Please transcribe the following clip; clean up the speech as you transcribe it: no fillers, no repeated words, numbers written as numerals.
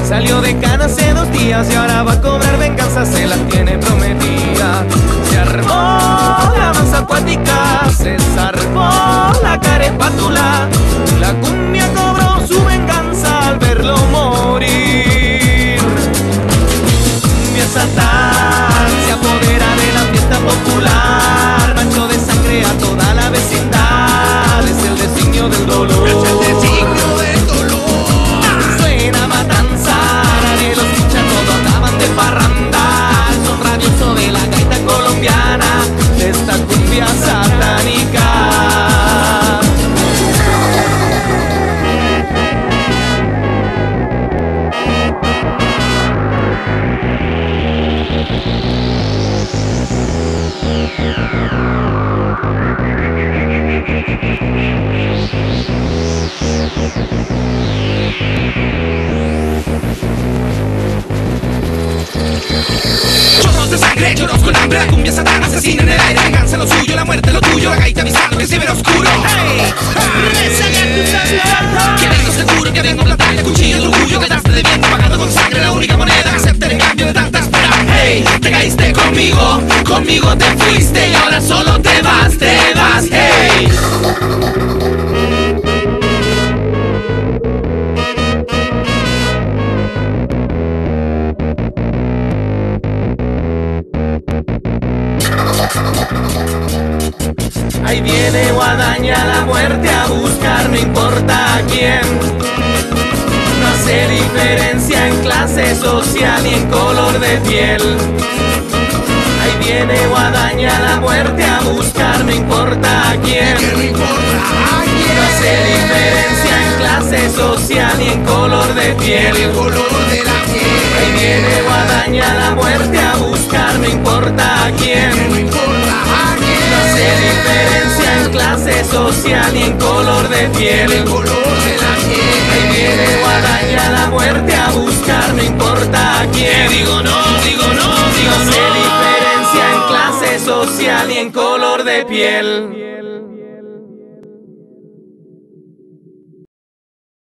Salió de cana hace 2 días y ahora va a cobrar venganza, se la tiene prometida. Se armó la danza acuática, se zarpó la carepátula. La cumbia cobró su venganza al verlo morir. Cumbia Satán se apodera de la fiesta popular, manchó de sangre a toda la vecindad. Es el designio del dolor. Es el designio del dolor. Suena matanza, nadie los escucha, todos acaban de parranda. El son rabioso de la gaita colombiana, de esta cumbia satánica. Chorros de sangre, lloros con hambre, la cumbia satán asesina en el aire. Venganza lo suyo, la muerte lo tuyo, la gaita avisando que se ve oscuro. Hey, que vengo seguro, que vengo a plantar el cuchillo de orgullo. Quedaste debiendo, pagando con sangre la única moneda que acepté en cambio de tanta espera. Hey, te caíste conmigo, conmigo te fuiste y ahora solo te vas, hey. Ahí viene Guadaña la muerte a buscar, no importa a quién. No hace diferencia en clase social ni en color de piel. Ahí viene Guadaña la muerte a buscar, no importa a quién. No hace diferencia en clase social ni en color de piel. Ahí viene Guadaña la muerte a buscar, no importa a quién. No hace diferencia en clase social ni en color de piel. Ahí viene Guadaña la muerte a buscar, no importa a quién. Digo no, digo no, digo no. No no. hace diferencia en clase social ni en color de piel.